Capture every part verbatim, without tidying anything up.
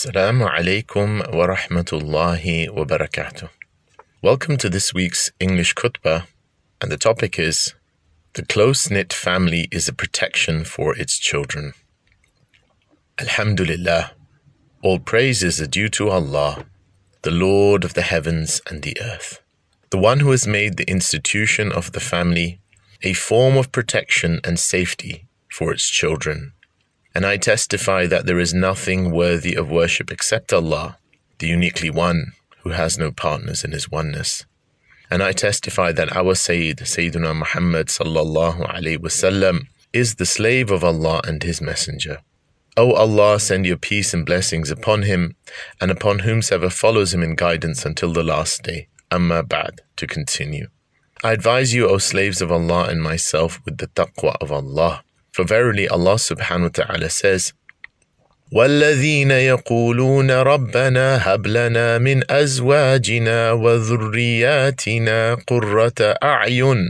Assalamu alaikum wa rahmatullahi wa barakatuh. Welcome to this week's English khutbah, and the topic is The Close-Knit Family is a Protection for its Children. Alhamdulillah, all praises are due to Allah, the Lord of the heavens and the earth, the one who has made the institution of the family a form of protection and safety for its children. And I testify that there is nothing worthy of worship except Allah, the uniquely one who has no partners in his oneness. And I testify that our Sayyid, Sayyiduna Muhammad sallallahu alayhi wasallam, is the slave of Allah and his messenger. O Allah, send your peace and blessings upon him and upon whomsoever follows him in guidance until the last day. Amma ba'd, to continue. I advise you, O slaves of Allah, and myself with the taqwa of Allah. For verily Allah subhanahu wa ta'ala says, وَالَّذِينَ يَقُولُونَ رَبَّنَا هَبْ لَنَا مِنْ أَزْوَاجِنَا وَذُرِّيَّاتِنَا قُرَّةَ أَعْيُنٍ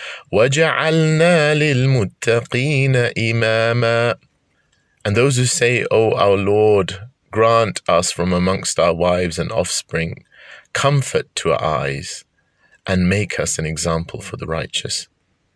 وَجَعَلْنَا لِلْمُتَّقِينَ إِمَامًا. And those who say, O our Lord, grant us from amongst our wives and offspring comfort to our eyes, and make us an example for the righteous.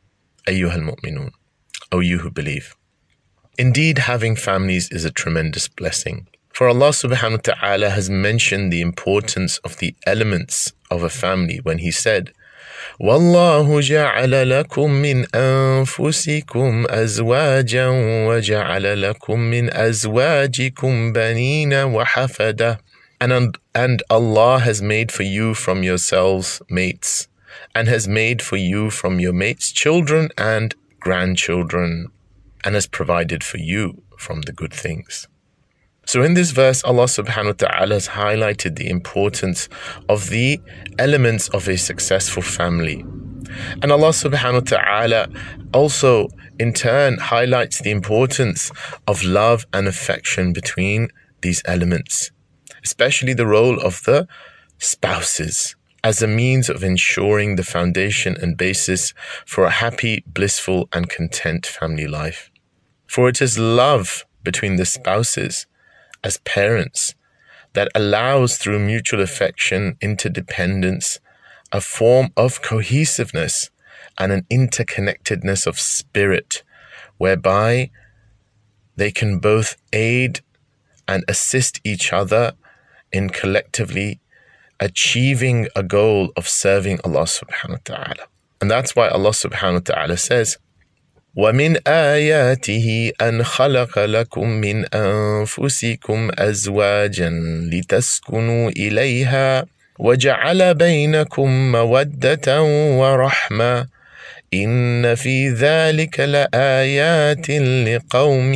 أيها المؤمنون, O you who believe. Indeed, having families is a tremendous blessing. For Allah subhanahu wa ta'ala has mentioned the importance of the elements of a family when He said, وَاللَّهُ جَعَلَ لَكُم مِّنْ أَنفُسِكُمْ أَزْوَاجًا وَجَعَلَ لَكُم مِّنْ أَزْوَاجِكُمْ بَنِينَ وَحَفَدَةً. And, and Allah has made for you from yourselves mates, and has made for you from your mates children and grandchildren, and has provided for you from the good things. So in this verse, Allah subhanahu wa ta'ala has highlighted the importance of the elements of a successful family. And Allah subhanahu wa ta'ala also in turn highlights the importance of love and affection between these elements, especially the role of the spouses as a means of ensuring the foundation and basis for a happy, blissful, and content family life. For it is love between the spouses as parents that allows, through mutual affection, interdependence, a form of cohesiveness and an interconnectedness of spirit, whereby they can both aid and assist each other in collectively achieving a goal of serving Allah subhanahu wa ta'ala. And that's why Allah subhanahu wa ta'ala says, وَمِنْ آيَاتِهِ أَنْ خَلَقَ لَكُم مِّنْ أَنفُسِكُمْ أَزْوَاجًا لِتَسْكُنُوا إِلَيْهَا وَجَعَلَ بَيْنَكُم مَّوَدَّةً وَرَحْمَةً إِنَّ فِي ذَلِكَ لَآيَاتٍ لِقَوْمٍ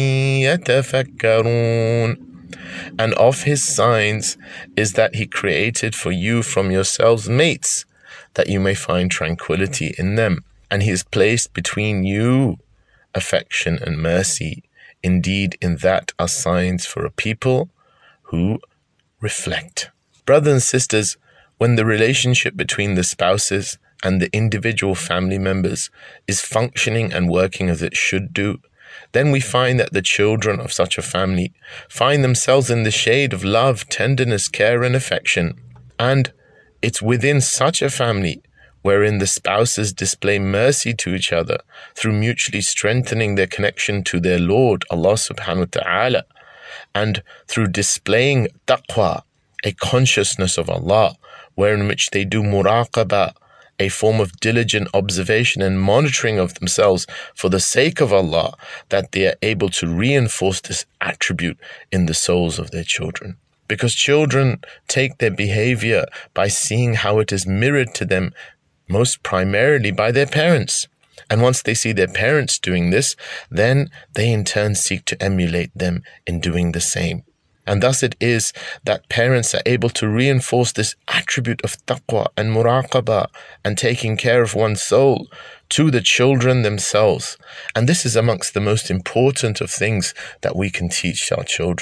يَتَفَكَّرُونَ. And of His signs is that He created for you from yourselves mates, that you may find tranquility in them. And He has placed between you affection and mercy. Indeed, in that are signs for a people who reflect. Brothers and sisters, when the relationship between the spouses and the individual family members is functioning and working as it should do, then we find that the children of such a family find themselves in the shade of love, tenderness, care, and affection. And it's within such a family wherein the spouses display mercy to each other through mutually strengthening their connection to their Lord, Allah subhanahu wa ta'ala, and through displaying taqwa, a consciousness of Allah, wherein which they do muraqabah, a form of diligent observation and monitoring of themselves for the sake of Allah, that they are able to reinforce this attribute in the souls of their children. Because children take their behavior by seeing how it is mirrored to them, most primarily by their parents. And once they see their parents doing this, then they in turn seek to emulate them in doing the same. And thus it is that parents are able to reinforce this attribute of taqwa and muraqabah and taking care of one's soul to the children themselves. And this is amongst the most important of things that we can teach our children.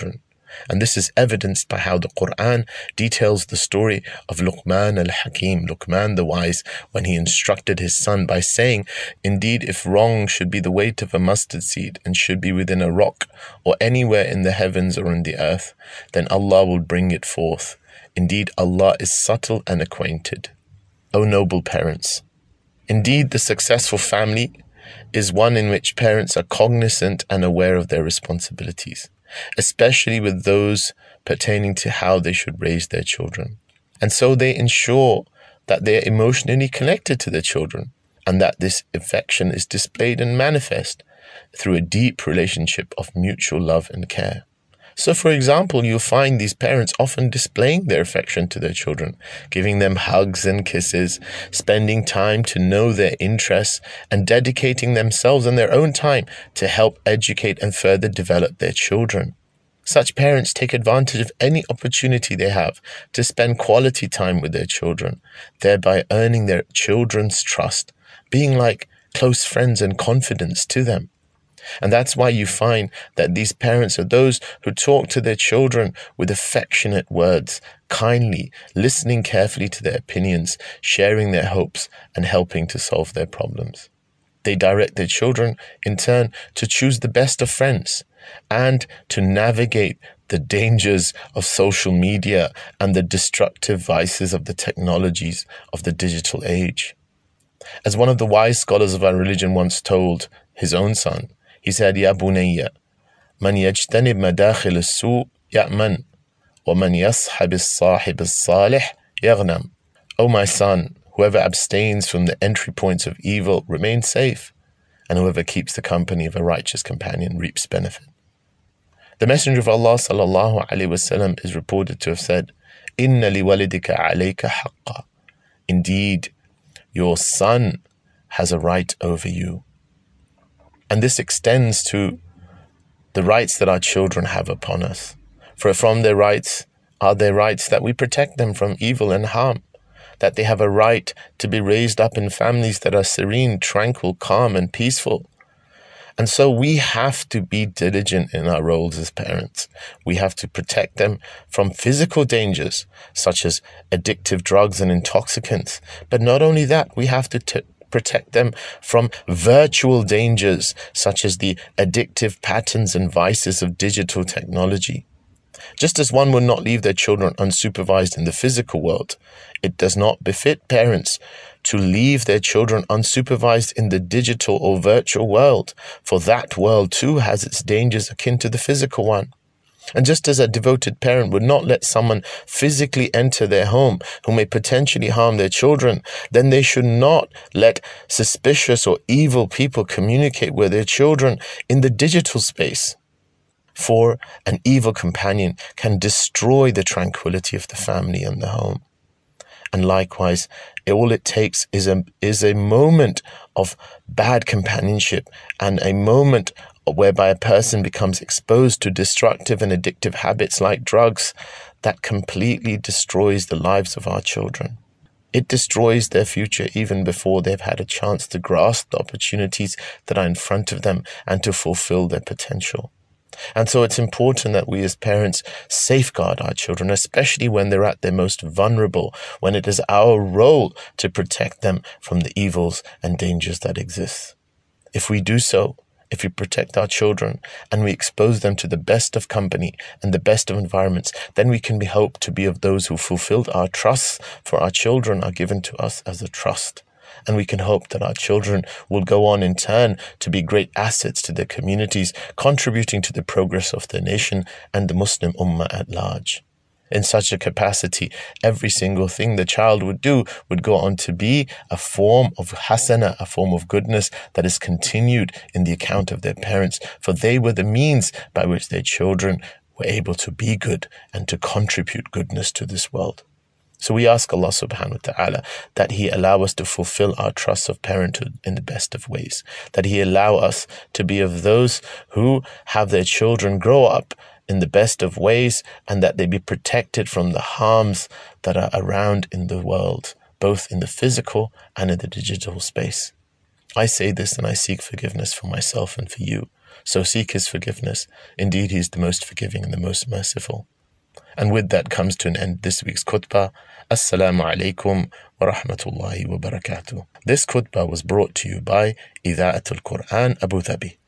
And this is evidenced by how the Quran details the story of Luqman al-Hakim, Luqman the wise, when he instructed his son by saying, "Indeed, if wrong should be the weight of a mustard seed and should be within a rock or anywhere in the heavens or in the earth, then Allah will bring it forth. Indeed, Allah is subtle and acquainted." O noble parents, indeed the successful family is one in which parents are cognizant and aware of their responsibilities, especially with those pertaining to how they should raise their children. And so they ensure that they are emotionally connected to their children and that this affection is displayed and manifest through a deep relationship of mutual love and care. So, for example, you'll find these parents often displaying their affection to their children, giving them hugs and kisses, spending time to know their interests, and dedicating themselves and their own time to help educate and further develop their children. Such parents take advantage of any opportunity they have to spend quality time with their children, thereby earning their children's trust, being like close friends and confidants to them. And that's why you find that these parents are those who talk to their children with affectionate words, kindly, listening carefully to their opinions, sharing their hopes, and helping to solve their problems. They direct their children, in turn, to choose the best of friends and to navigate the dangers of social media and the destructive vices of the technologies of the digital age. As one of the wise scholars of our religion once told his own son, he said, "Ya bunayya, man yajtanib madakhil as-su' ya'man, wa man yashab as-sahib as-salih yaghnam." O my son, whoever abstains from the entry points of evil remains safe, and whoever keeps the company of a righteous companion reaps benefit. The Messenger of Allah sallallahu alaihi wasallam is reported to have said, "Inna liwalidika alayka haqqa." Indeed, your son has a right over you. And this extends to the rights that our children have upon us. For from their rights are their rights that we protect them from evil and harm, that they have a right to be raised up in families that are serene, tranquil, calm, and peaceful. And so we have to be diligent in our roles as parents. We have to protect them from physical dangers, such as addictive drugs and intoxicants. But not only that, we have to t- protect them from virtual dangers, such as the addictive patterns and vices of digital technology. Just as one would not leave their children unsupervised in the physical world, it does not befit parents to leave their children unsupervised in the digital or virtual world, for that world too has its dangers akin to the physical one. And just as a devoted parent would not let someone physically enter their home who may potentially harm their children, then they should not let suspicious or evil people communicate with their children in the digital space. For an evil companion can destroy the tranquility of the family and the home. And likewise, all it takes is a, is a moment of bad companionship and a moment whereby a person becomes exposed to destructive and addictive habits like drugs that completely destroys the lives of our children. It destroys their future even before they've had a chance to grasp the opportunities that are in front of them and to fulfill their potential. And so it's important that we as parents safeguard our children, especially when they're at their most vulnerable, when it is our role to protect them from the evils and dangers that exist. If we do so, if we protect our children and we expose them to the best of company and the best of environments, then we can be hoped to be of those who fulfilled our trusts, for our children are given to us as a trust. And we can hope that our children will go on in turn to be great assets to their communities, contributing to the progress of their nation and the Muslim Ummah at large. In such a capacity, every single thing the child would do would go on to be a form of hasana, a form of goodness that is continued in the account of their parents, for they were the means by which their children were able to be good and to contribute goodness to this world. So we ask Allah subhanahu wa ta'ala that He allow us to fulfill our trust of parenthood in the best of ways, that He allow us to be of those who have their children grow up in the best of ways, and that they be protected from the harms that are around in the world, both in the physical and in the digital space. I say this and I seek forgiveness for myself and for you. So seek his forgiveness. Indeed, he is the most forgiving and the most merciful. And with that comes to an end this week's khutbah. Assalamu alaikum wa rahmatullahi wa barakatuh. This khutbah was brought to you by Idha'atul Quran Abu Dhabi.